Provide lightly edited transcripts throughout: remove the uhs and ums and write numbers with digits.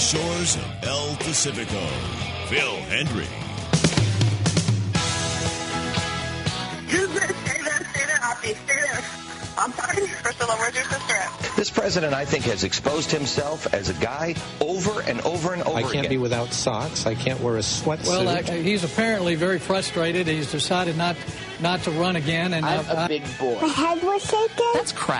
shores of El Pacifico, Phil Hendry. I'm sorry, Priscilla, where's your sister at? This president, I think, has exposed himself as a guy over and over and over again. I can't be without socks. I can't wear a sweatsuit. Well, he's apparently very frustrated. He's decided not to run again. And I'm a big boy. My head was shaking. That's crap.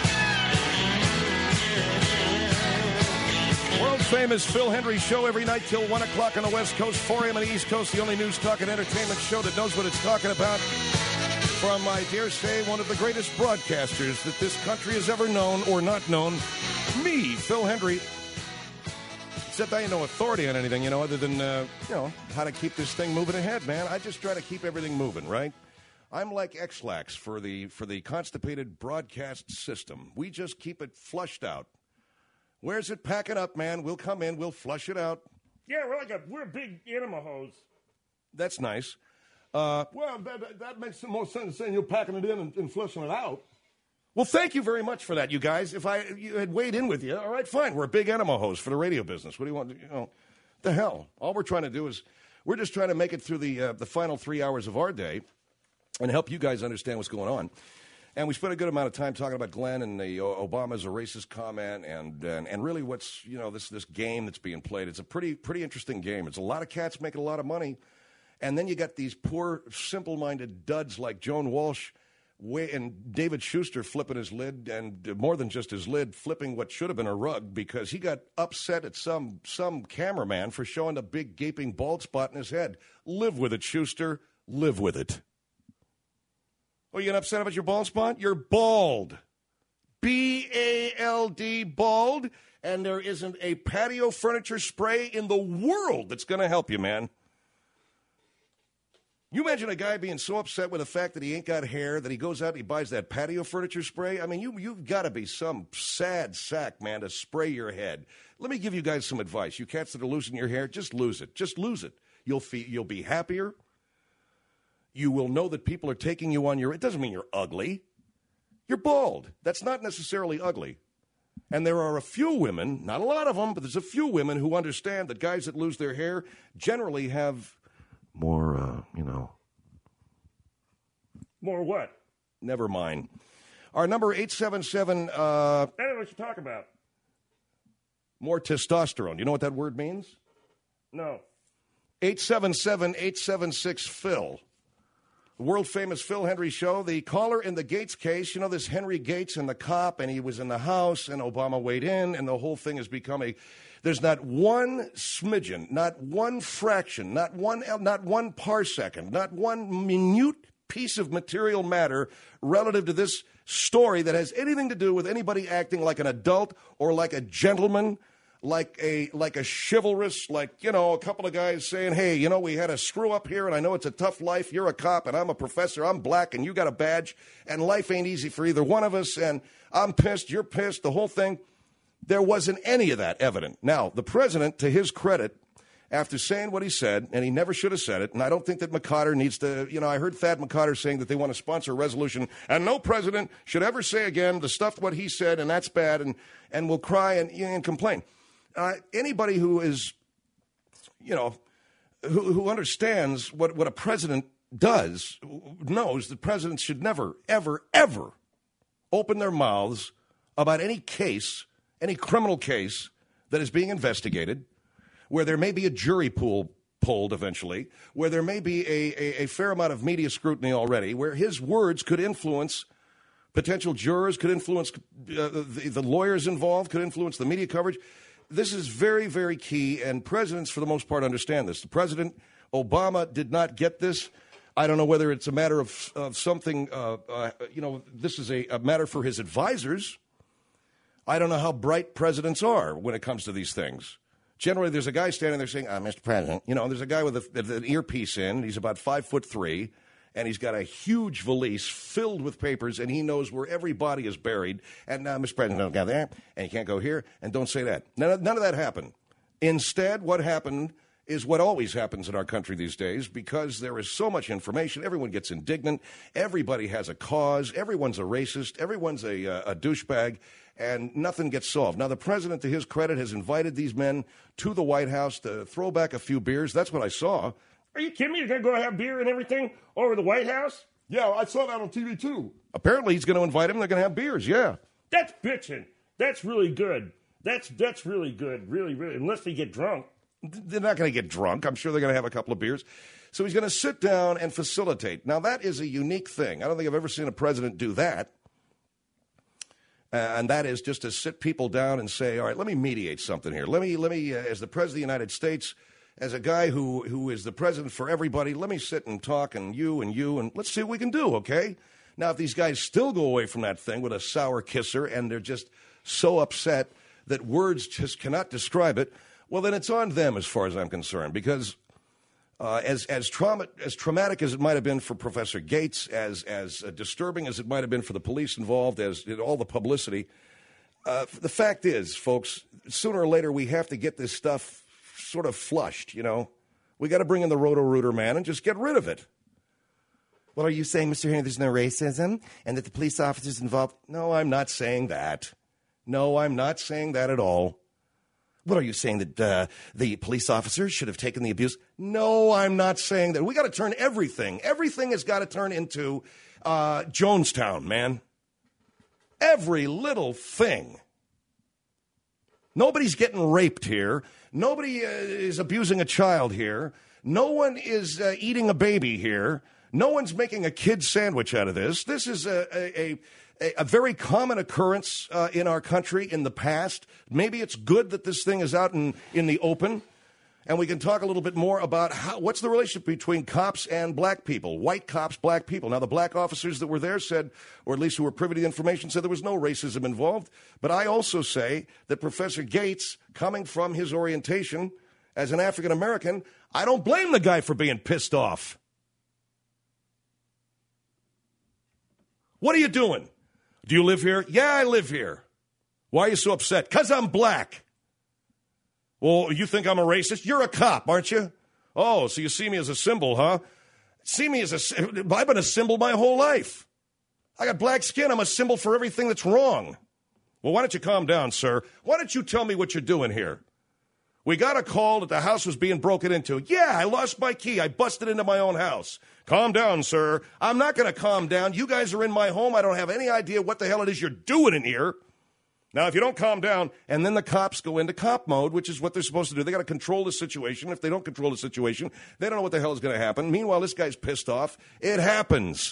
World-famous Phil Hendry Show every night till 1 o'clock on the West Coast, 4 a.m. on the East Coast, the only news, talk, and entertainment show that knows what it's talking about. From, I dare say, one of the greatest broadcasters that this country has ever known or not known, me, Phil Hendry. Except I ain't no authority on anything, other than, how to keep this thing moving ahead, man. I just try to keep everything moving, right? I'm like X-Lax for the constipated broadcast system. We just keep it flushed out. Where's it? Pack it up, man. We'll come in. We'll flush it out. Yeah, we're a big animal hose. That's nice. Well, that makes more sense than saying you're packing it in and flushing it out. Well, thank you very much for that, you guys. If you had weighed in with you, all right, fine. We're a big animal host for the radio business. What do you want? The hell. All we're trying to do is we're just trying to make it through the final 3 hours of our day and help you guys understand what's going on. And we spent a good amount of time talking about Glenn and the Obama's a racist comment and really what's, this game that's being played. It's a pretty interesting game. It's a lot of cats making a lot of money. And then you got these poor, simple-minded duds like Joan Walsh and David Schuster flipping his lid, and more than just his lid, flipping what should have been a rug because he got upset at some cameraman for showing a big gaping bald spot in his head. Live with it, Schuster. Live with it. Oh, you getting upset about your bald spot? You're bald. B-A-L-D, bald. And there isn't a patio furniture spray in the world that's going to help you, man. You imagine a guy being so upset with the fact that he ain't got hair that he goes out and he buys that patio furniture spray? I mean, you've got to be some sad sack, man, to spray your head. Let me give you guys some advice. You cats that are losing your hair, just lose it. Just lose it. You'll be happier. You will know that people are taking you on your... It doesn't mean you're ugly. You're bald. That's not necessarily ugly. And there are a few women, not a lot of them, but there's a few women who understand that guys that lose their hair generally have... more, More what? Never mind. Our number 877... That's what you talk about. More testosterone. You know what that word means? No. 877-876-PHIL. The world-famous Phil Hendry Show. The caller in the Gates case, this Henry Gates and the cop, and he was in the house, and Obama weighed in, and the whole thing has become a... There's not one smidgen, not one fraction, not one parsecond, not one minute piece of material matter relative to this story that has anything to do with anybody acting like an adult or like a gentleman, like a chivalrous, a couple of guys saying, hey, we had a screw up here and I know it's a tough life. You're a cop and I'm a professor. I'm black and you got a badge and life ain't easy for either one of us. And I'm pissed. You're pissed. The whole thing. There wasn't any of that evident. Now, the president, to his credit, after saying what he said, and he never should have said it, and I don't think that McCotter needs to, I heard Thad McCotter saying that they want to sponsor a resolution, and no president should ever say again the stuff what he said, and that's bad, and will cry and complain. Anybody who is, who understands what a president does knows that presidents should never, ever, ever open their mouths about any case, any criminal case that is being investigated, where there may be a jury pool pulled eventually, where there may be a fair amount of media scrutiny already, where his words could influence potential jurors, could influence the lawyers involved, could influence the media coverage. This is very, very key, and presidents, for the most part, understand this. The president, Obama, did not get this. I don't know whether it's a matter of something, this is a matter for his advisors. I don't know how bright presidents are when it comes to these things. Generally, there's a guy standing there saying, Mr. President, there's a guy with an earpiece in. He's about 5'3", and he's got a huge valise filled with papers, and he knows where every body is buried. And Mr. President, don't go there, and you can't go here, and don't say that. None of that happened. Instead, what happened is what always happens in our country these days because there is so much information. Everyone gets indignant. Everybody has a cause. Everyone's a racist. Everyone's a douchebag, and nothing gets solved. Now, the president, to his credit, has invited these men to the White House to throw back a few beers. That's what I saw. Are you kidding me? You're going to go have beer and everything over the White House? Yeah, I saw that on TV, too. Apparently, he's going to invite them. They're going to have beers, yeah. That's bitching. That's really good. That's really good, really, really, unless they get drunk. They're not going to get drunk. I'm sure they're going to have a couple of beers. So he's going to sit down and facilitate. Now, that is a unique thing. I don't think I've ever seen a president do that. And that is just to sit people down and say, all right, let me mediate something here. Let me, as the president of the United States, as a guy who is the president for everybody, let me sit and talk and you, and let's see what we can do, okay? Now, if these guys still go away from that thing with a sour kisser and they're just so upset that words just cannot describe it, well, then it's on them as far as I'm concerned, because as traumatic as it might have been for Professor Gates, as disturbing as it might have been for the police involved, as in all the publicity, the fact is, folks, sooner or later we have to get this stuff sort of flushed, you know. We got to bring in the Roto-Rooter man and just get rid of it. Well, are you saying, Mr. Henry, there's no racism and that the police officers involved? No, I'm not saying that. No, I'm not saying that at all. What are you saying, that the police officers should have taken the abuse? No, I'm not saying that. We got to turn everything. Everything has got to turn into Jonestown, man. Every little thing. Nobody's getting raped here. Nobody is abusing a child here. No one is eating a baby here. No one's making a kid sandwich out of this. This is a very common occurrence in our country in the past. Maybe it's good that this thing is out in the open. And we can talk a little bit more about what's the relationship between cops and black people, white cops, black people. Now, the black officers that were there said, or at least who were privy to the information, said there was no racism involved. But I also say that Professor Gates, coming from his orientation as an African American, I don't blame the guy for being pissed off. What are you doing? Do you live here? Yeah, I live here. Why are you so upset? Because I'm black. Well, you think I'm a racist? You're a cop, aren't you? Oh, so you see me as a symbol, huh? See me as I've been a symbol my whole life. I got black skin. I'm a symbol for everything that's wrong. Well, why don't you calm down, sir? Why don't you tell me what you're doing here? We got a call that the house was being broken into. Yeah, I lost my key. I busted into my own house. Calm down, sir. I'm not going to calm down. You guys are in my home. I don't have any idea what the hell it is you're doing in here. Now, if you don't calm down, and then the cops go into cop mode, which is what they're supposed to do. They got to control the situation. If they don't control the situation, they don't know what the hell is going to happen. Meanwhile, this guy's pissed off. It happens.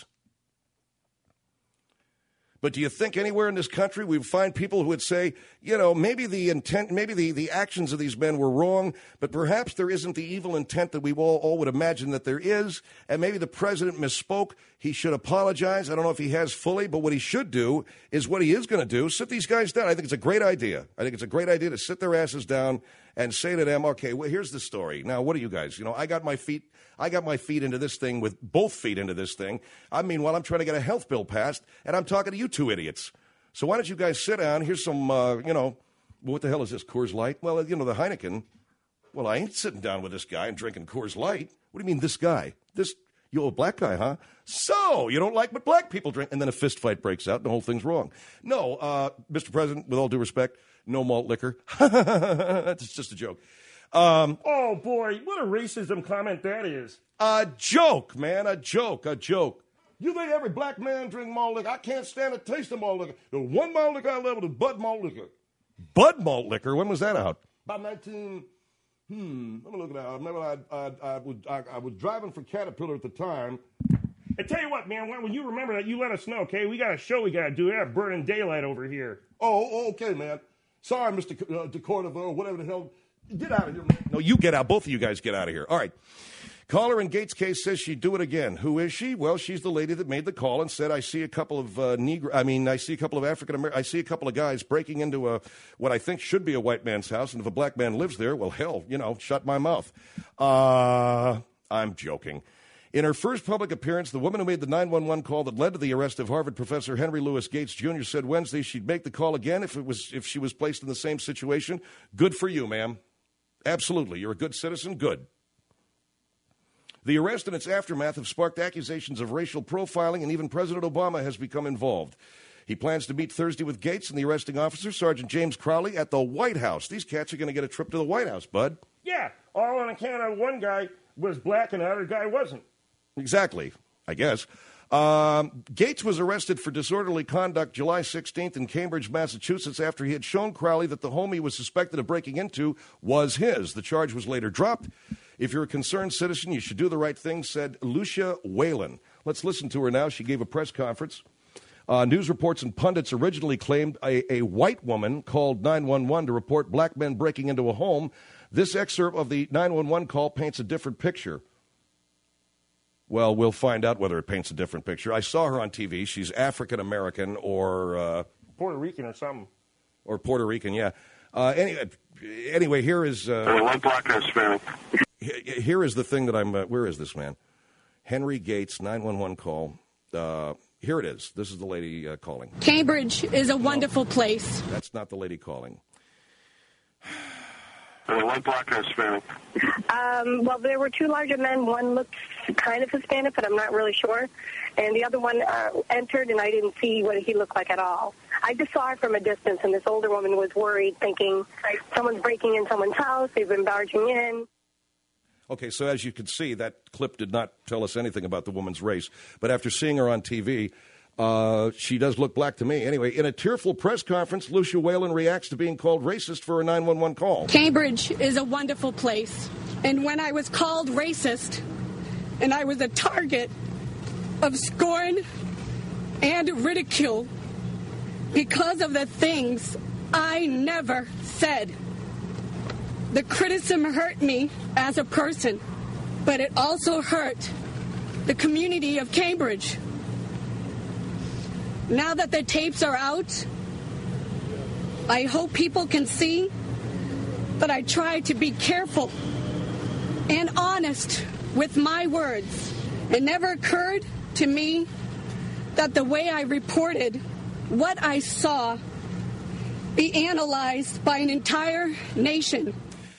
But do you think anywhere in this country we would find people who would say, you know, maybe the intent, maybe the actions of these men were wrong, but perhaps there isn't the evil intent that we all would imagine that there is, and maybe the president misspoke. He should apologize. I don't know if he has fully, but what he should do is what he is going to do, sit these guys down. I think it's a great idea. I think it's a great idea to sit their asses down and say to them, okay, well, here's the story. Now, what are you guys? You know, I got my feet into this thing with both feet into this thing. I mean, while I'm trying to get a health bill passed, and I'm talking to you two idiots. So why don't you guys sit down? Here's some, what the hell is this, Coors Light? Well, you know, the Heineken. Well, I ain't sitting down with this guy and drinking Coors Light. What do you mean, this guy? You old black guy, huh? So, you don't like what black people drink? And then a fist fight breaks out and the whole thing's wrong. No, Mr. President, with all due respect, no malt liquor. It's just a joke. Oh, boy, what a racism comment that is. A joke, man, a joke. You think every black man drink malt liquor? I can't stand the taste of malt liquor. The one malt liquor I love is Bud malt liquor. Bud malt liquor? When was that out? About let me look at that. I remember I was driving for Caterpillar at the time. I tell you what, man, when you remember that, you let us know, okay? We got a show we got to do. We got burning daylight over here. Oh, okay, man. Sorry, Mr. DeCordova, whatever the hell. Get out of here, man. No, you get out. Both of you guys get out of here. All right. Caller in Gates' case says she'd do it again. Who is she? Well, she's the lady that made the call and said, I see a couple of I see a couple of African-American, I see a couple of guys breaking into what I think should be a white man's house, and if a black man lives there, well, hell, shut my mouth. I'm joking. In her first public appearance, the woman who made the 911 call that led to the arrest of Harvard professor Henry Louis Gates Jr. said Wednesday she'd make the call again if she was placed in the same situation. Good for you, ma'am. Absolutely. You're a good citizen? Good. The arrest and its aftermath have sparked accusations of racial profiling, and even President Obama has become involved. He plans to meet Thursday with Gates and the arresting officer, Sergeant James Crowley, at the White House. These cats are going to get a trip to the White House, bud. Yeah, all on account of one guy was black and the other guy wasn't. Exactly, I guess. Gates was arrested for disorderly conduct July 16th in Cambridge, Massachusetts, after he had shown Crowley that the home he was suspected of breaking into was his. The charge was later dropped. If you're a concerned citizen, you should do the right thing, said Lucia Whalen. Let's listen to her now. She gave a press conference. News reports and pundits originally claimed a white woman called 911 to report black men breaking into a home. This excerpt of the 911 call paints a different picture. Well, we'll find out whether it paints a different picture. I saw her on TV. She's African-American or... Puerto Rican or something. Or Puerto Rican, yeah. Anyway, here is... one black and Hispanic. Here is the thing that I'm... where is this, man? Henry Gates, 911 call. Here it is. This is the lady calling. Cambridge is a wonderful place. That's not the lady calling. One black and Hispanic. Well, there were two larger men. One looked kind of Hispanic, but I'm not really sure. And the other one entered, and I didn't see what he looked like at all. I just saw her from a distance, and this older woman was worried, thinking someone's breaking in someone's house, they've been barging in. Okay, so as you can see, that clip did not tell us anything about the woman's race. But after seeing her on TV, she does look black to me. Anyway, in a tearful press conference, Lucia Whalen reacts to being called racist for a 911 call. Cambridge is a wonderful place. And when I was called racist, and I was a target of scorn and ridicule because of the things I never said. The criticism hurt me as a person, but it also hurt the community of Cambridge. Now that the tapes are out, I hope people can see that I try to be careful and honest with my words. It never occurred to me that the way I reported what I saw be analyzed by an entire nation.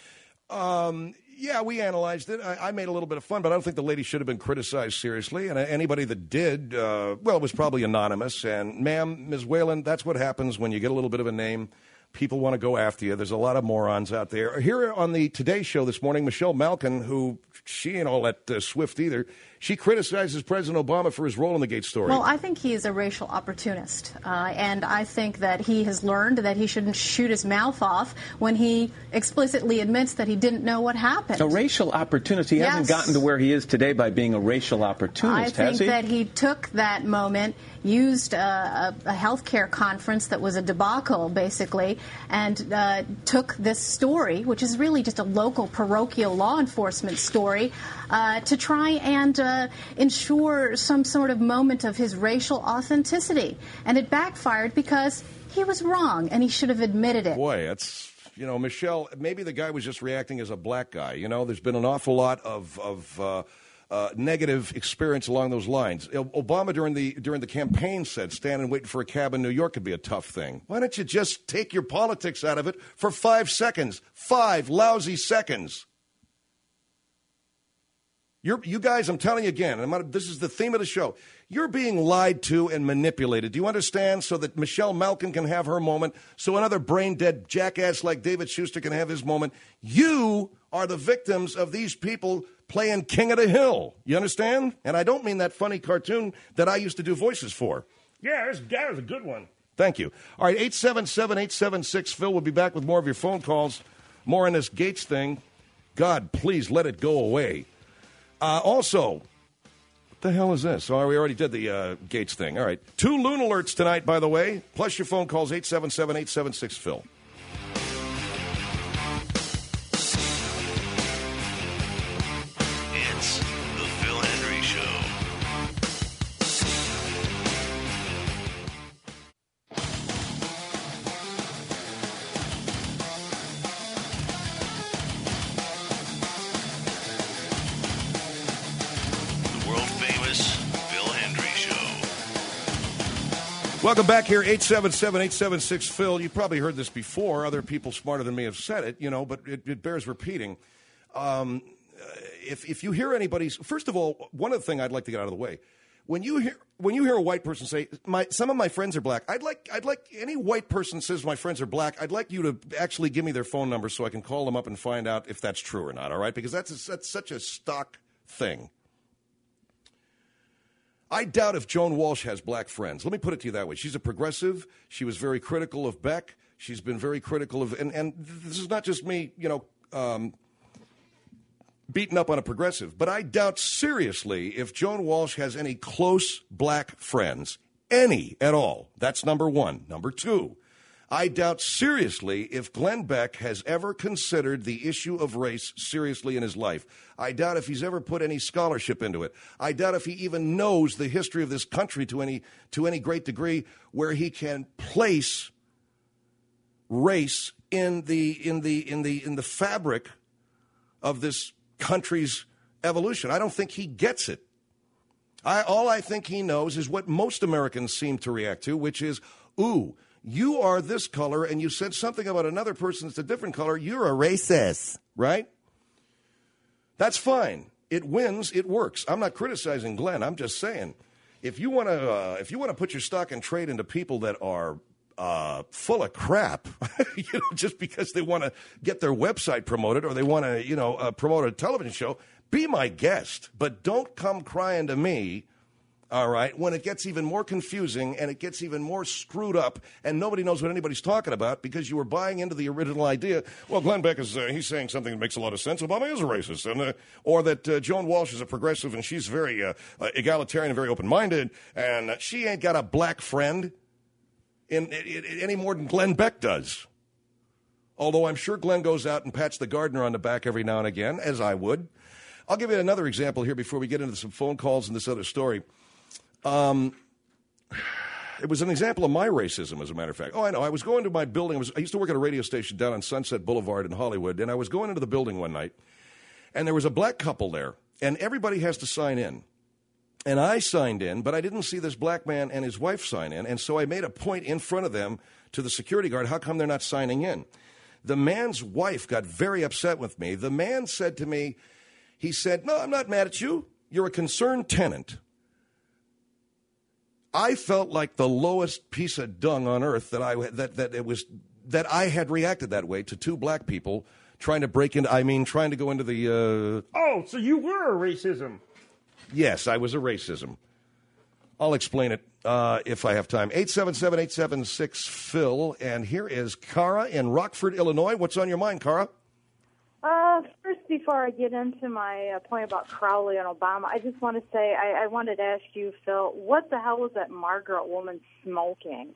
Yeah, we analyzed it. I made a little bit of fun, but I don't think the lady should have been criticized seriously. And anybody that did, well, it was probably anonymous. And, ma'am, Ms. Whalen, that's what happens when you get a little bit of a name. People want to go after you. There's a lot of morons out there. Here on the Today Show this morning, Michelle Malkin, who she ain't all that swift either, she criticizes President Obama for his role in the Gates story. Well, I think he is a racial opportunist, and I think that he has learned that he shouldn't shoot his mouth off when he explicitly admits that he didn't know what happened. A racial opportunist. He hasn't gotten to where he is today by being a racial opportunist, has he? I think that he took that moment, used a health care conference that was a debacle, basically, and took this story, which is really just a local parochial law enforcement story, to try and ensure some sort of moment of his racial authenticity. And it backfired because he was wrong, and he should have admitted it. Boy, that's, you know, Michelle, maybe the guy was just reacting as a black guy. You know, there's been an awful lot of negative experience along those lines. Obama during the campaign said standing waiting for a cab in New York could be a tough thing. Why don't you just take your politics out of it for 5 seconds? 5 lousy seconds. You guys, I'm telling you again, this is the theme of the show. You're being lied to and manipulated. Do you understand? So that Michelle Malkin can have her moment, so another brain-dead jackass like David Schuster can have his moment. You are the victims of these people playing King of the Hill. You understand? And I don't mean that funny cartoon that I used to do voices for. Yeah, that was a good one. Thank you. All right, 877-876-PHIL. We'll be back with more of your phone calls. More on this Gates thing. God, please let it go away. Also, what the hell is this? Oh, we already did the Gates thing. All right. 2 loon alerts tonight, by the way, plus your phone calls, 877-876-PHIL. It's the Phil Hendry Show. Welcome back here, 877-876-PHIL. You probably heard this before. Other people smarter than me have said it, but it bears repeating. If you hear anybody's, first of all, one other thing I'd like to get out of the way. When you hear a white person say, some of my friends are black, I'd like any white person says my friends are black, I'd like you to actually give me their phone number so I can call them up and find out if that's true or not, all right? Because that's such a stock thing. I doubt if Joan Walsh has black friends. Let me put it to you that way. She's a progressive. She was very critical of Beck. She's been very critical of, and this is not just me, beating up on a progressive, but I doubt seriously if Joan Walsh has any close black friends, any at all. That's number one. Number two, I doubt seriously if Glenn Beck has ever considered the issue of race seriously in his life. I doubt if he's ever put any scholarship into it. I doubt if he even knows the history of this country to any great degree where he can place race in the fabric of this country's evolution. I don't think he gets it. All I think he knows is what most Americans seem to react to, which is, ooh, you are this color and you said something about another person that's a different color, you're a racist, right? That's fine. It wins, it works. I'm not criticizing Glenn. I'm just saying, if you want to put your stock and trade into people that are full of crap, just because they want to get their website promoted or they want to, promote a television show, be my guest. But don't come crying to me, all right, when it gets even more confusing and it gets even more screwed up and nobody knows what anybody's talking about because you were buying into the original idea. Well, Glenn Beck he's saying something that makes a lot of sense. Obama is a racist. And, or that Joan Walsh is a progressive and she's very egalitarian and very open-minded and she ain't got a black friend any more than Glenn Beck does. Although I'm sure Glenn goes out and pats the gardener on the back every now and again, as I would. I'll give you another example here before we get into some phone calls and this other story. It was an example of my racism, as a matter of fact. Oh, I know. I was going to my building. I used to work at a radio station down on Sunset Boulevard in Hollywood, and I was going into the building one night, and there was a black couple there, and everybody has to sign in. And I signed in, but I didn't see this black man and his wife sign in, and so I made a point in front of them to the security guard, how come they're not signing in? The man's wife got very upset with me. The man said to me, he said, no, I'm not mad at you. You're a concerned tenant. I felt like the lowest piece of dung on earth that I had reacted that way to two black people trying to trying to go into the... Oh, so you were a racism. Yes, I was a racism. I'll explain it if I have time. 877-876-PHIL, and here is Cara in Rockford, Illinois. What's on your mind, Cara? First, before I get into my point about Crowley and Obama, I just want to say I wanted to ask you, Phil, what the hell was that Margaret woman smoking?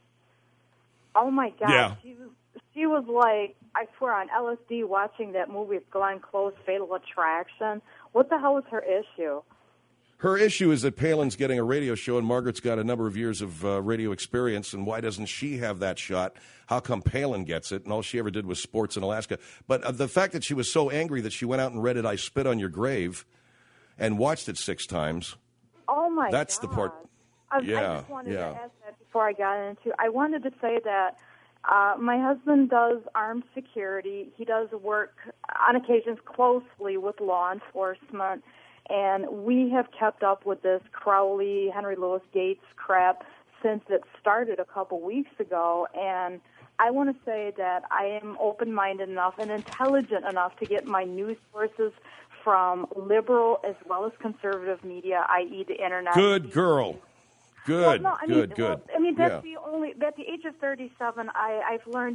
Oh, my God. Yeah. She was like, I swear, on LSD watching that movie with Glenn Close, Fatal Attraction. What the hell was her issue? Her issue is that Palin's getting a radio show, and Margaret's got a number of years of radio experience, and why doesn't she have that shot? How come Palin gets it, and all she ever did was sports in Alaska? But the fact that she was so angry that she went out and read it, I Spit on Your Grave, and watched it 6 times. Oh, my God. That's the part. I just wanted to ask that before I got into. I wanted to say that my husband does armed security. He does work on occasions closely with law enforcement. And we have kept up with this Crowley, Henry Louis Gates crap since it started a couple weeks ago. And I want to say that I am open-minded enough and intelligent enough to get my news sources from liberal as well as conservative media, i.e. the Internet. Good girl. Good, well, no, good. That's at the age of 37, I've learned,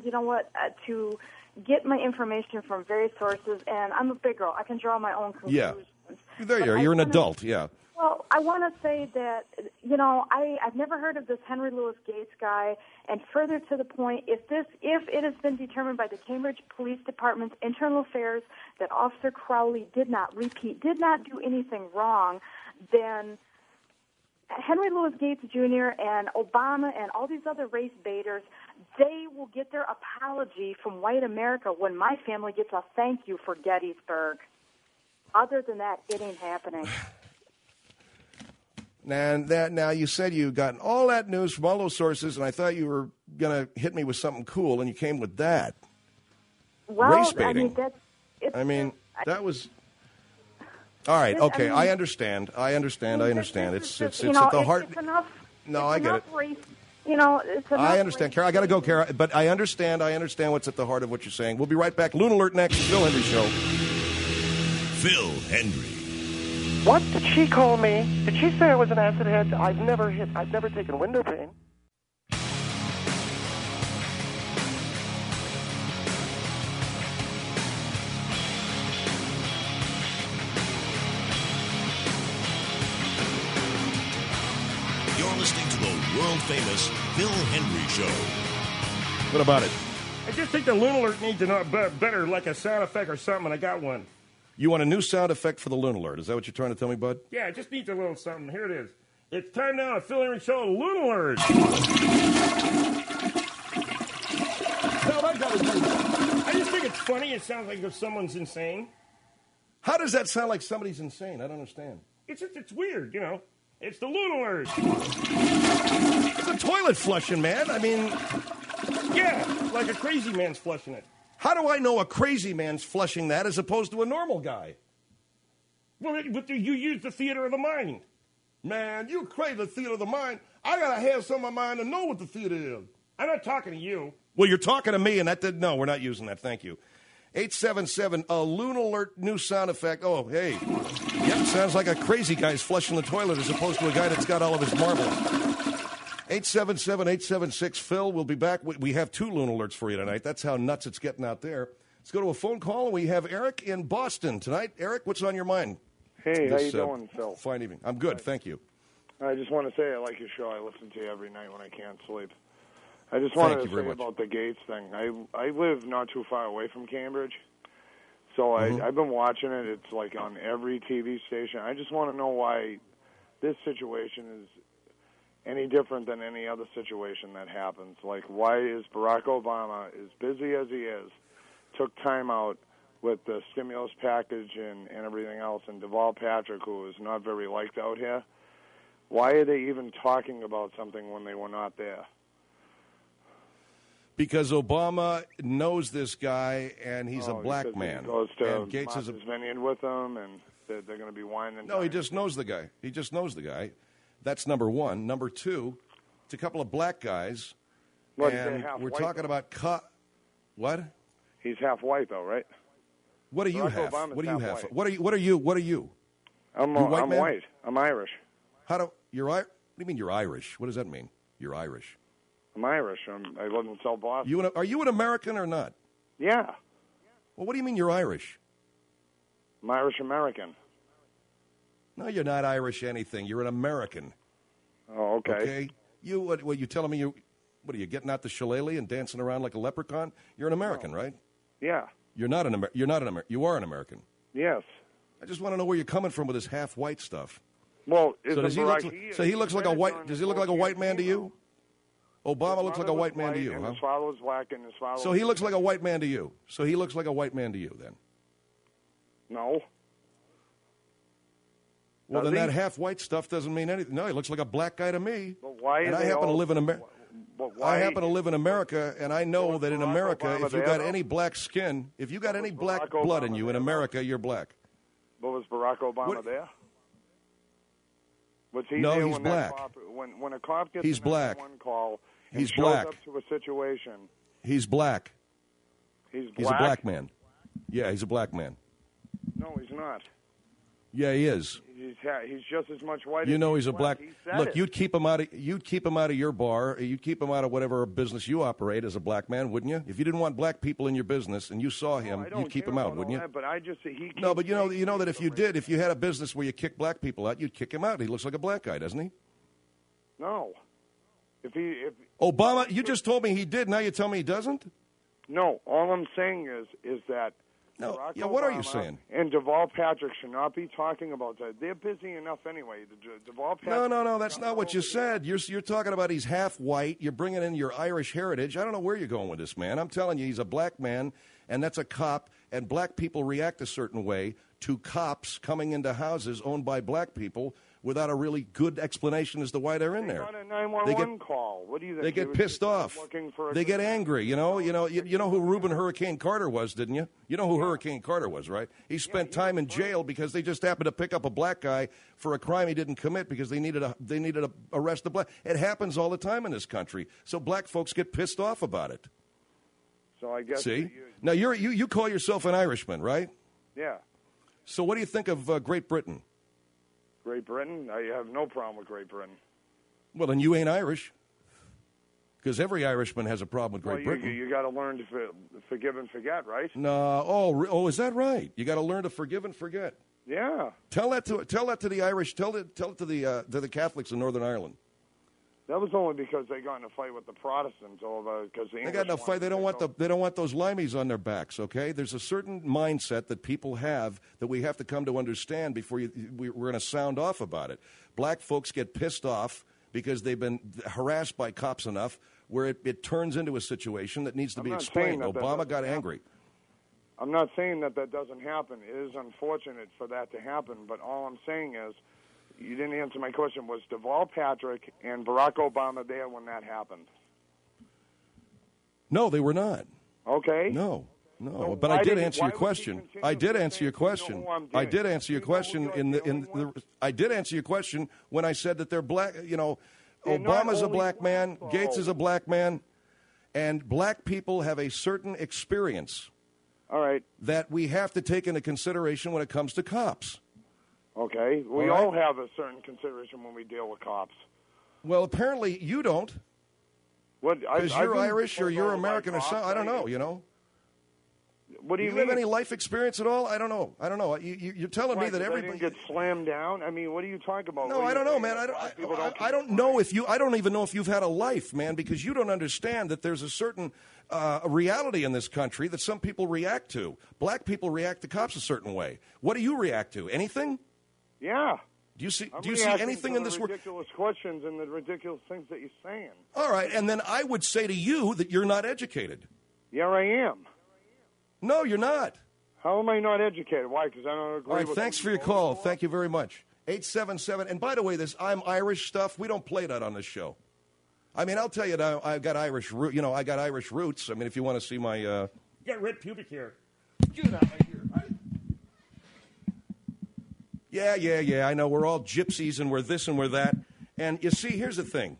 to get my information from various sources. And I'm a big girl. I can draw my own conclusions. Yeah. There you are. You're an adult, yeah. Well, I want to say that, I've never heard of this Henry Louis Gates guy, and further to the point, if it has been determined by the Cambridge Police Department's internal affairs that Officer Crowley did not do anything wrong, then Henry Louis Gates Jr. and Obama and all these other race baiters, they will get their apology from white America when my family gets a thank you for Gettysburg. Other than that, it ain't happening. And now you said you got all that news from all those sources, and I thought you were going to hit me with something cool, and you came with that. Well, race baiting. That was... All right, okay, I understand. I understand. It's at the heart... It's enough... No, I get it. Race, it's enough... I understand, Kara. I got to go, Kara. But I understand what's at the heart of what you're saying. We'll be right back. Loon Alert next. Phil Hendrie Show. Phil Hendrie. What did she call me? Did she say I was an acid head? I've never taken window pane. You're listening to the world-famous Phil Hendrie Show. What about it? I just think the Loon Alert needs to know better, like a sound effect or something, and I got one. You want a new sound effect for the Loon Alert. Is that what you're trying to tell me, bud? Yeah, it just needs a little something. Here it is. It's time now to Phil Hendrie Show, Loon Alert. I just think it's funny. It sounds like if someone's insane. How does that sound like somebody's insane? I don't understand. It's weird, you know. It's the Loon Alert. It's a toilet flushing, man. I mean... Yeah, like a crazy man's flushing it. How do I know a crazy man's flushing that as opposed to a normal guy? Well, but you use the theater of the mind. Man, you crave the theater of the mind. I got to have some of mine to know what the theater is. I'm not talking to you. Well, you're talking to me, and that did... No, we're not using that. Thank you. 877, a Loon Alert new sound effect. Oh, hey. Yep, sounds like a crazy guy's flushing the toilet as opposed to a guy that's got all of his marbles. 877-876-PHIL. We'll be back. We have 2 Loon Alerts for you tonight. That's how nuts it's getting out there. Let's go to a phone call. We have Eric in Boston tonight. Eric, what's on your mind? Hey, how you doing, Phil? Fine evening. I'm good, thank you. I just want to say I like your show. I listen to you every night when I can't sleep. I just wanted to say about the Gates thing. I live not too far away from Cambridge, so I've been watching it. It's like on every TV station. I just want to know why this situation is any different than any other situation that happens. Like, why is Barack Obama, as busy as he is, took time out with the stimulus package and everything else, and Deval Patrick, who is not very liked out here, why are they even talking about something when they were not there? Because Obama knows this guy, and he's a black man. He goes to and Gates Martha's Vineyard with him, and they're going to be whining. No, he just knows the guy. He just knows the guy. That's number one. Number two, it's a couple of black guys, and we're talking about what? He's half white, though, right? What are you Barack half? Obama's What are you half half? white. What are you? I'm white. I'm Irish. What do you mean you're Irish? What does that mean? You're Irish. I'm Irish. I live in South Boston. Are you an American or not? Yeah. Well, what do you mean you're Irish? I'm Irish American. No, you're not Irish anything. You're an American. Oh, okay. Okay. You telling me what are you getting out the shillelagh and dancing around like a leprechaun? You're an American, right? Yeah. You're not an American. You are an American. Yes. I just want to know where you're coming from with this half white stuff. Well, does he look like a white? Does he look like a white man to you? Obama looks like a white man to you, huh? His father was black, and his father. So he looks like a white man to you. Then. No. Well, then that half white stuff doesn't mean anything. No, he looks like a black guy to me. But why? And I happen to live in America. I happen to live in America, and I know that in America, if you got any black skin, if you got any black blood in you in America, you're black. But was Barack Obama there? Was he no, there he's when black. When a cop gets he's a black. 911 call and he's shows black. up to a situation? He's black. He's black? He's a black man. Yeah, he's a black man. No, he's not. Yeah, he is. He's just as much white. You know, as he's a black. Look, it. you'd keep him out of your bar. You'd keep him out of whatever business you operate as a black man, wouldn't you? If you didn't want black people in your business and you saw him, you'd keep him out, wouldn't you? That, but I just he. No, but you know that if you had a business where you kick black people out, you'd kick him out. He looks like a black guy, doesn't he? No. If Obama, you just told me he did. Now you tell me he doesn't. No, all I'm saying is that. No, Barack yeah. What Obama are you saying? And Deval Patrick should not be talking about that. They're busy enough anyway. Deval Patrick. No. That's not what you said. You're talking about he's half white. You're bringing in your Irish heritage. I don't know where you're going with this, man. I'm telling you, he's a black man, and that's a cop. and black people react a certain way to cops coming into houses owned by black people without a really good explanation as to why they're in there. On a 911 call. What do you think? They get pissed off. They get angry. You know who Reuben Hurricane Carter was, didn't you? You know who Hurricane Carter was, right? He spent time in jail because they just happened to pick up a black guy for a crime he didn't commit because they needed to arrest a black. It happens all the time in this country. So black folks get pissed off about it. So I guess. See, now you call yourself an Irishman, right? Yeah. So what do you think of Great Britain? Great Britain? I have no problem with Great Britain. Well, then you ain't Irish. Because every Irishman has a problem with Great Britain. You got to learn to forgive and forget, right? No. Oh, is that right? You got to learn to forgive and forget. Yeah. Tell that to the Irish. Tell it to the Catholics in Northern Ireland. That was only because they got in a fight with the Protestants over because the English. They got in a fight. They don't want those limeys on their backs. Okay, there's a certain mindset that people have that we have to come to understand before we're going to sound off about it. Black folks get pissed off because they've been harassed by cops enough where it turns into a situation that needs to be explained. Obama got angry. I'm not saying that doesn't happen. It is unfortunate for that to happen, but all I'm saying is. You didn't answer my question. Was Deval Patrick and Barack Obama there when that happened? No, they were not. Okay. No. But I did answer your question. I did answer your question. I did answer your question I did answer your question when I said that they're black. You know, Obama's a black man. Gates is a black man, and black people have a certain experience. All right. That we have to take into consideration when it comes to cops. Okay. We all have a certain consideration when we deal with cops. Well, apparently you don't. Because you're Irish or you're American or something. I don't know, you know. What do you mean? Do you have any life experience at all? I don't know. You're telling me that everybody gets slammed down? I mean, what are you talking about? No, I don't know, man. I don't know if you. I don't even know if you've had a life, man, because you don't understand that there's a certain reality in this country that some people react to. Black people react to cops a certain way. What do you react to? Anything? Yeah. Do you see anything in this world? Ridiculous questions and the ridiculous things that you're saying. All right, and then I would say to you that you're not educated. Yeah, I am. No, you're not. How am I not educated? Why? Because I don't agree. All right, thanks for your call. Thank you very much. 877. And by the way, this I'm Irish stuff, we don't play that on this show. I mean, I'll tell you that I've got Irish roots. You know, I got Irish roots. I mean, if you want to see my get red pubic hair. Get out of here. Yeah. I know we're all gypsies and we're this and we're that. And you see, here's the thing.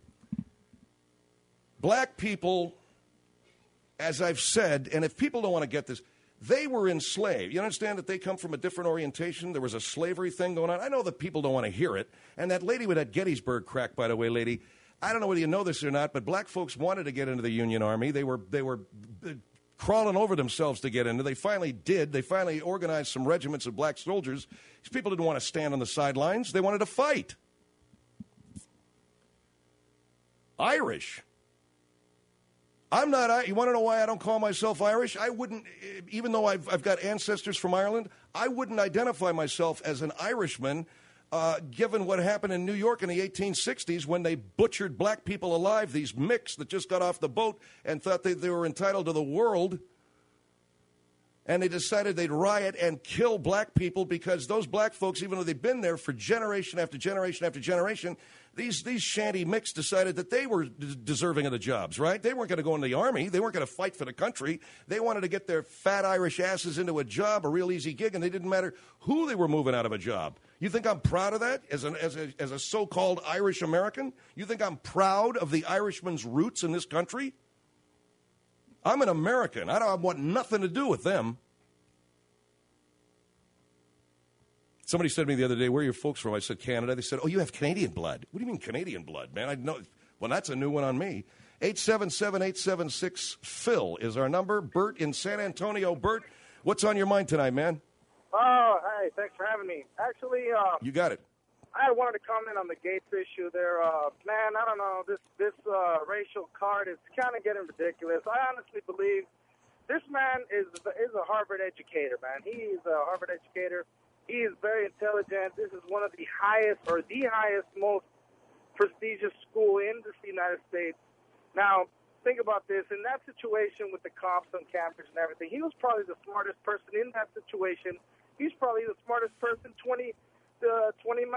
Black people, as I've said, and if people don't want to get this, they were enslaved. You understand that they come from a different orientation? There was a slavery thing going on. I know that people don't want to hear it. And that lady with that Gettysburg crack, by the way, lady, I don't know whether you know this or not, but black folks wanted to get into the Union Army. They were crawling over themselves to get into. They finally did. They finally organized some regiments of black soldiers. These people didn't want to stand on the sidelines. They wanted to fight. Irish. I'm not. You want to know why I don't call myself Irish? I wouldn't, even though I've got ancestors from Ireland, I wouldn't identify myself as an Irishman, given what happened in New York in the 1860s when they butchered black people alive, these micks that just got off the boat and thought they were entitled to the world. And they decided they'd riot and kill black people because those black folks, even though they've been there for generation after generation after generation, these shanty micks decided that they were deserving of the jobs, right? They weren't going to go into the army. They weren't going to fight for the country. They wanted to get their fat Irish asses into a job, a real easy gig, and they didn't matter who they were moving out of a job. You think I'm proud of that as a so-called Irish American? You think I'm proud of the Irishman's roots in this country? I'm an American. I want nothing to do with them. Somebody said to me the other day, where are your folks from? I said, Canada. They said, oh, you have Canadian blood. What do you mean Canadian blood, man? I know. Well, that's a new one on me. 877-876-PHIL is our number. Bert in San Antonio. Bert, what's on your mind tonight, man? Oh, hey, thanks for having me. Actually, you got it. I wanted to comment on the Gates issue there. Man, I don't know, this racial card is kind of getting ridiculous. I honestly believe this man is a Harvard educator, man. He's a Harvard educator. He is very intelligent. This is one of the highest, most prestigious school in the United States. Now, think about this. In that situation with the cops on campus and everything, he was probably the smartest person in that situation. He's probably the smartest person within the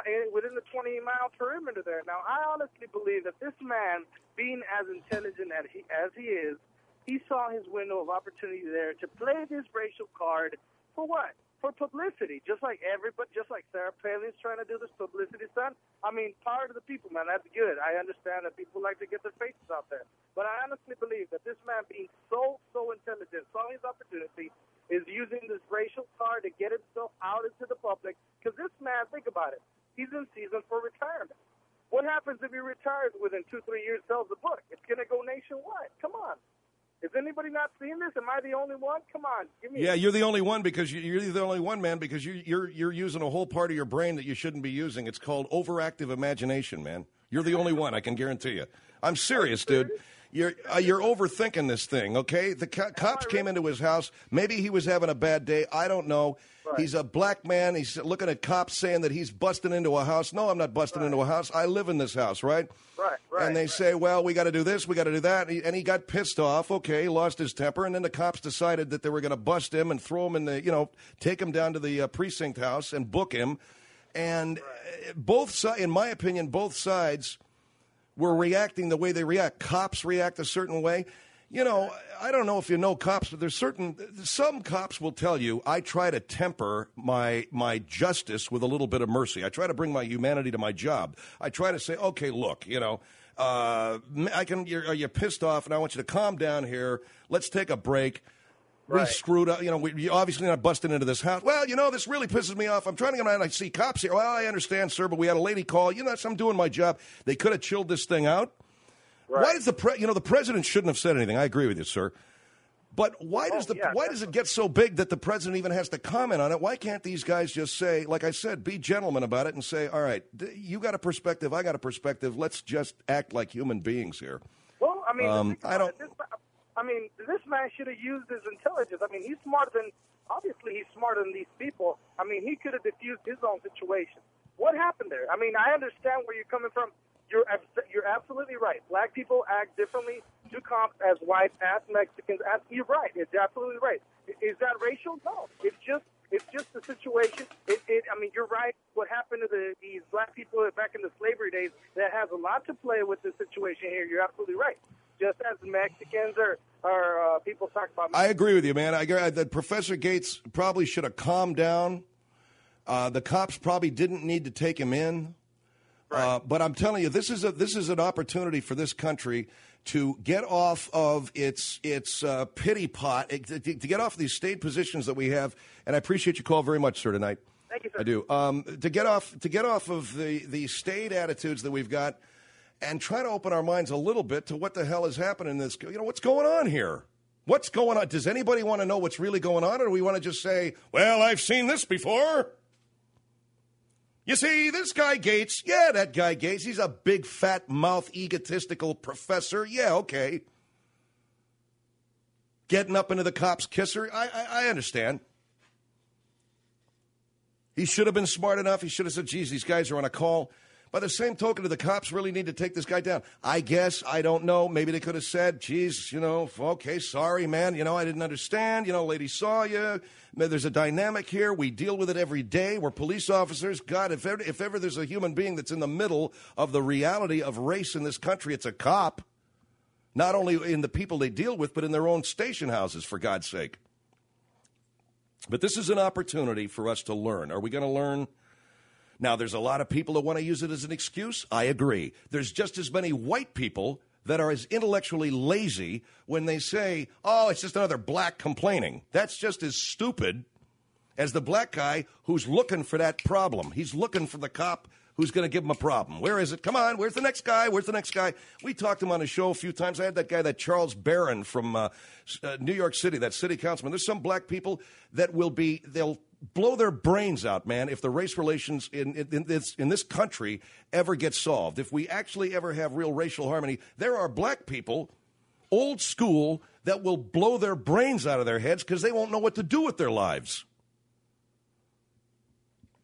20-mile perimeter there. Now, I honestly believe that this man, being as intelligent as he is, he saw his window of opportunity there to play this racial card for what? For publicity, just like Sarah Palin's trying to do this publicity stunt. I mean, power to the people, man. That's good. I understand that people like to get their faces out there. But I honestly believe that this man, being so intelligent, saw his opportunity, is using this racial card to get himself out into the public. Because this man, think about it, he's in season for retirement. What happens if he retires within 2-3 years, sells the book? It's going to go nationwide. Come on. Is anybody not seeing this? Am I the only one? Come on, give me. Yeah, you're the only one because you're the only one, man. Because you're using a whole part of your brain that you shouldn't be using. It's called overactive imagination, man. You're the only one. I can guarantee you. I'm serious, dude. You're overthinking this thing. Okay, the cops came into his house. Maybe he was having a bad day. I don't know. Right. He's a black man. He's looking at cops saying that he's busting into a house. No, I'm not busting into a house. I live in this house, right? Right. And they say, well, we got to do this, we got to do that. And he got pissed off. Okay, lost his temper. And then the cops decided that they were going to bust him and throw him in the, take him down to the precinct house and book him. And both sides, in my opinion, both sides were reacting the way they react. Cops react a certain way. I don't know if you know cops, but there's some cops will tell you, I try to temper my justice with a little bit of mercy. I try to bring my humanity to my job. I try to say, okay, look, are you pissed off? And I want you to calm down here. Let's take a break. Right. We screwed up. We're obviously not busting into this house. Well, this really pisses me off. I'm trying to get around. I see cops here. Well, I understand, sir, but we had a lady call. I'm doing my job. They could have chilled this thing out. Right. Why does the president shouldn't have said anything? I agree with you, sir. But why does it get so big that the president even has to comment on it? Why can't these guys just say, like I said, be gentlemen about it and say, all right, you got a perspective, I got a perspective. Let's just act like human beings here. Well, this man should have used his intelligence. I mean, he's smarter than these people. I mean, he could have diffused his own situation. What happened there? I mean, I understand where you're coming from. You're absolutely right. Black people act differently to cops as whites, as Mexicans. You're right. It's absolutely right. Is that racial? No. It's just the situation. You're right. What happened to these black people back in the slavery days, that has a lot to play with the situation here. You're absolutely right. Just as Mexicans or people talk about. I agree with you, man. I agree that Professor Gates probably should have calmed down. The cops probably didn't need to take him in. Right. But I'm telling you, this is an opportunity for this country to get off of its pity pot, to get off these state positions that we have. And I appreciate your call very much, sir, tonight. Thank you, sir. I do. To get off of the state attitudes that we've got, and try to open our minds a little bit to what the hell is happening in this. What's going on here? What's going on? Does anybody want to know what's really going on, or do we want to just say, well, I've seen this before? You see, this guy Gates, that guy Gates, he's a big, fat mouth, egotistical professor. Yeah, okay. Getting up into the cop's kisser, I understand. He should have been smart enough. He should have said, geez, these guys are on a call. By the same token, do the cops really need to take this guy down? I guess. I don't know. Maybe they could have said, geez, okay, sorry, man. I didn't understand. Lady saw you. There's a dynamic here. We deal with it every day. We're police officers. God, if ever there's a human being that's in the middle of the reality of race in this country, it's a cop. Not only in the people they deal with, but in their own station houses, for God's sake. But this is an opportunity for us to learn. Are we going to learn? Now, there's a lot of people that want to use it as an excuse. I agree. There's just as many white people that are as intellectually lazy when they say, oh, it's just another black complaining. That's just as stupid as the black guy who's looking for that problem. He's looking for the cop who's going to give him a problem. Where is it? Come on, where's the next guy? Where's the next guy? We talked to him on the show a few times. I had that guy, that Charles Barron from New York City, that city councilman. There's some black people that they'll blow their brains out, man, if the race relations in this country ever get solved. If we actually ever have real racial harmony, there are black people, old school, that will blow their brains out of their heads because they won't know what to do with their lives.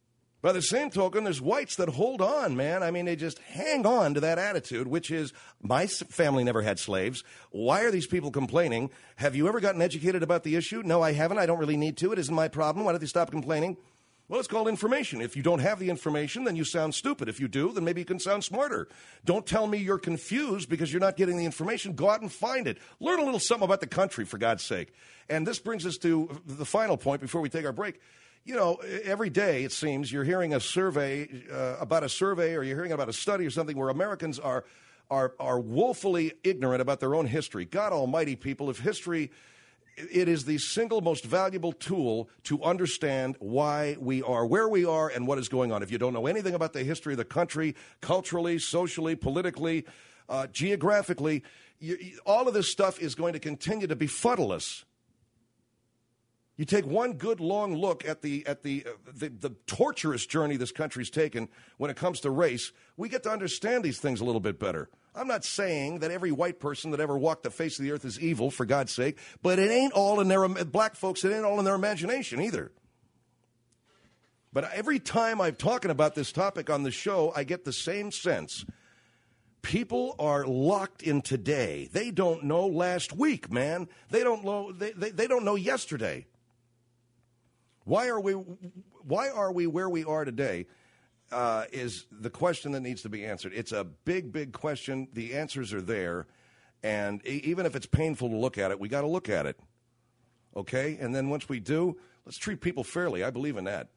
By the same token, there's whites that hold on, man. I mean, they just hang on to that attitude, which is, my family never had slaves. Why are these people complaining? Have you ever gotten educated about the issue? No, I haven't. I don't really need to. It isn't my problem. Why don't they stop complaining? Well, it's called information. If you don't have the information, then you sound stupid. If you do, then maybe you can sound smarter. Don't tell me you're confused because you're not getting the information. Go out and find it. Learn a little something about the country, for God's sake. And this brings us to the final point before we take our break. You know, every day, it seems, you're hearing a survey about a survey, or you're hearing about a study or something where Americans are woefully ignorant about their own history. God almighty, people, if history, it is the single most valuable tool to understand why we are where we are and what is going on. If you don't know anything about the history of the country, culturally, socially, politically, geographically, all of this stuff is going to continue to befuddle us. You take one good long look at the torturous journey this country's taken when it comes to race, we get to understand these things a little bit better. I'm not saying that every white person that ever walked the face of the earth is evil, for God's sake, but it ain't all in their, black folks, it ain't all in their imagination either. But every time I'm talking about this topic on the show, I get the same sense. People are locked in today. They don't know last week, man. They don't know yesterday. Why are we where we are today is the question that needs to be answered. It's a big, big question. The answers are there. And even if it's painful to look at it, we got to look at it. Okay? And then once we do, let's treat people fairly. I believe in that.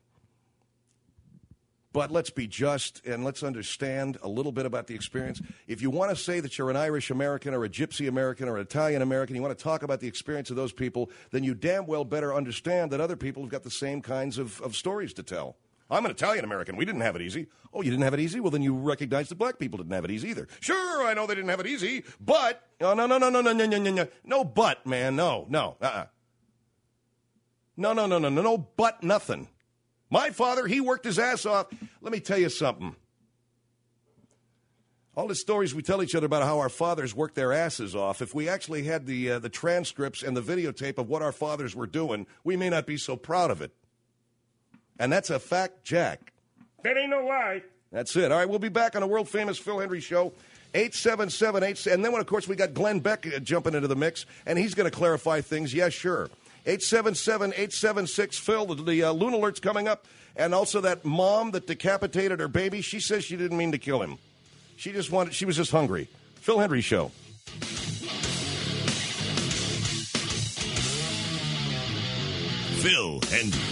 But let's be just and let's understand a little bit about the experience. If you want to say that you're an Irish American or a Gypsy American or an Italian American, you want to talk about the experience of those people, then you damn well better understand that other people have got the same kinds of stories to tell. I'm an Italian American. We didn't have it easy. Oh, you didn't have it easy? Well, then you recognize that black people didn't have it easy either. Sure, I know they didn't have it easy, but no, but, man, no, but nothing. My father, he worked his ass off. Let me tell you something. All the stories we tell each other about how our fathers worked their asses off, if we actually had the transcripts and the videotape of what our fathers were doing, we may not be so proud of it. And that's a fact, Jack. That ain't no lie. That's it. All right, we'll be back on the world-famous Phil Hendrie Show. 877-8... And then, of course, we got Glenn Beck jumping into the mix, and he's going to clarify things. Yes, sure. 877-876-PHIL. The Loon Alert's coming up. And also that mom that decapitated her baby, she says she didn't mean to kill him. She was just hungry. Phil Hendrie Show. Phil Hendrie.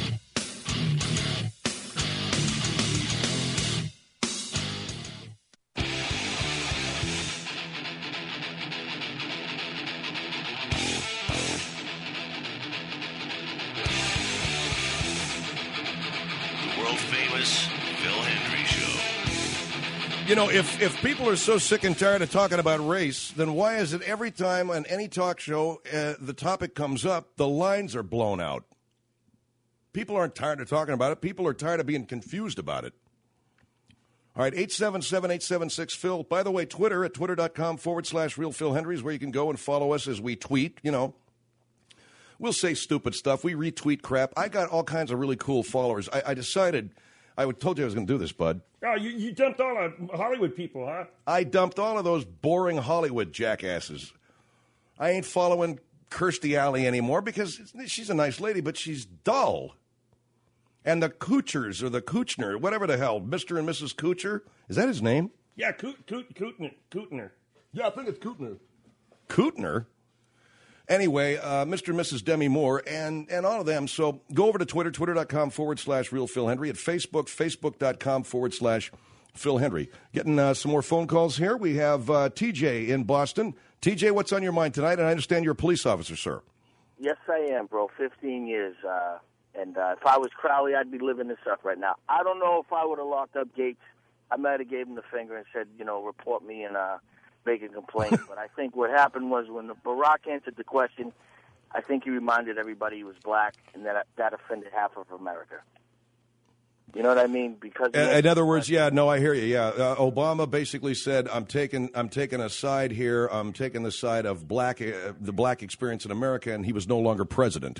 You know, if people are so sick and tired of talking about race, then why is it every time on any talk show the topic comes up, the lines are blown out? People aren't tired of talking about it. People are tired of being confused about it. All right, 877-876-PHIL. By the way, Twitter at twitter.com/RealPhilHendrie is where you can go and follow us as we tweet, you know. We'll say stupid stuff. We retweet crap. I got all kinds of really cool followers. I decided... I told you I was going to do this, bud. Oh, you dumped all the Hollywood people, huh? I dumped all of those boring Hollywood jackasses. I ain't following Kirstie Alley anymore because she's a nice lady, but she's dull. And the Coochers, or the Kuchner, whatever the hell, Mr. and Mrs. Kucher, is that his name? Yeah, Kootner. Yeah, I think it's Kootner. Kootner? Anyway, Mr. and Mrs. Demi Moore and all of them. So go over to Twitter, twitter.com/RealPhilHendrie, at Facebook, facebook.com/Phil Hendrie. Getting some more phone calls here. We have TJ in Boston. TJ, what's on your mind tonight? And I understand you're a police officer, sir. Yes, I am, bro. 15 years. And if I was Crowley, I'd be living this up right now. I don't know if I would have locked up Gates. I might have gave him the finger and said, report me and make a complaint. But I think what happened was when Barack answered the question, I think he reminded everybody he was black, and that offended half of America. You know what I mean? Because in other words, yeah, no, I hear you. Yeah, Obama basically said, "I'm taking a side here. I'm taking the side of the black experience in America," and he was no longer president.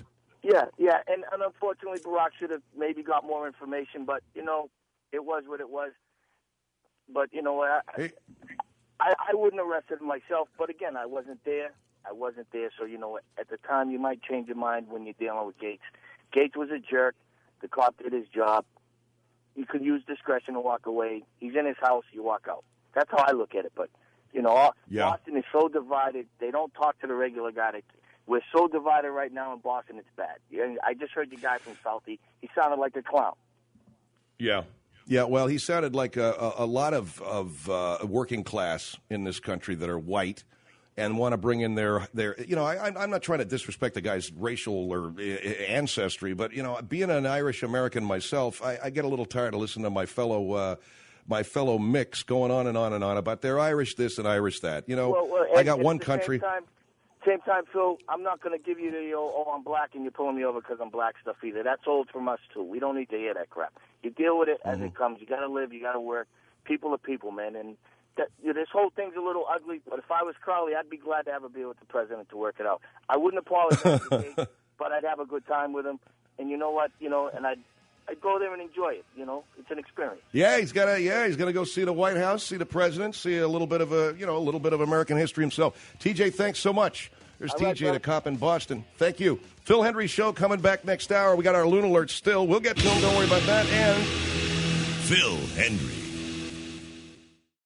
Yeah, and unfortunately, Barack should have maybe got more information, but, you know, it was what it was. But, you know, I wouldn't have arrested him myself, but again, I wasn't there, so, you know, at the time, you might change your mind when you're dealing with Gates. Gates was a jerk. The cop did his job. You could use discretion to walk away. He's in his house, you walk out. That's how I look at it, but, you know, Boston is so divided, they don't talk to the regular guy. We're so divided right now in Boston, it's bad. I just heard the guy from Southie. He sounded like a clown. Yeah. Yeah, well, he sounded like a lot of working class in this country that are white and want to bring in their you know, I'm not trying to disrespect the guy's racial or ancestry, but, you know, being an Irish American myself, I get a little tired of listening to my fellow mix going on and on and on about they're Irish this and Irish that. You know, I got one country. Same time, Phil, I'm not going to give you the, I'm black and you're pulling me over because I'm black stuff either. That's old from us, too. We don't need to hear that crap. You deal with it as it comes. You got to live. You got to work. People are people, man. And this whole thing's a little ugly, but if I was Crowley, I'd be glad to have a beer with the president to work it out. I wouldn't apologize today, but I'd have a good time with him. And you know what? You know, and I'd go there and enjoy it. You know, it's an experience. Yeah, he's gonna go see the White House, see the president, see a little bit of American history himself. TJ, thanks so much. There's TJ, the cop in Boston. Thank you. Phil Hendrie Show coming back next hour. We got our Loon Alert still. We'll get to him. Don't worry about that. And Phil Hendrie.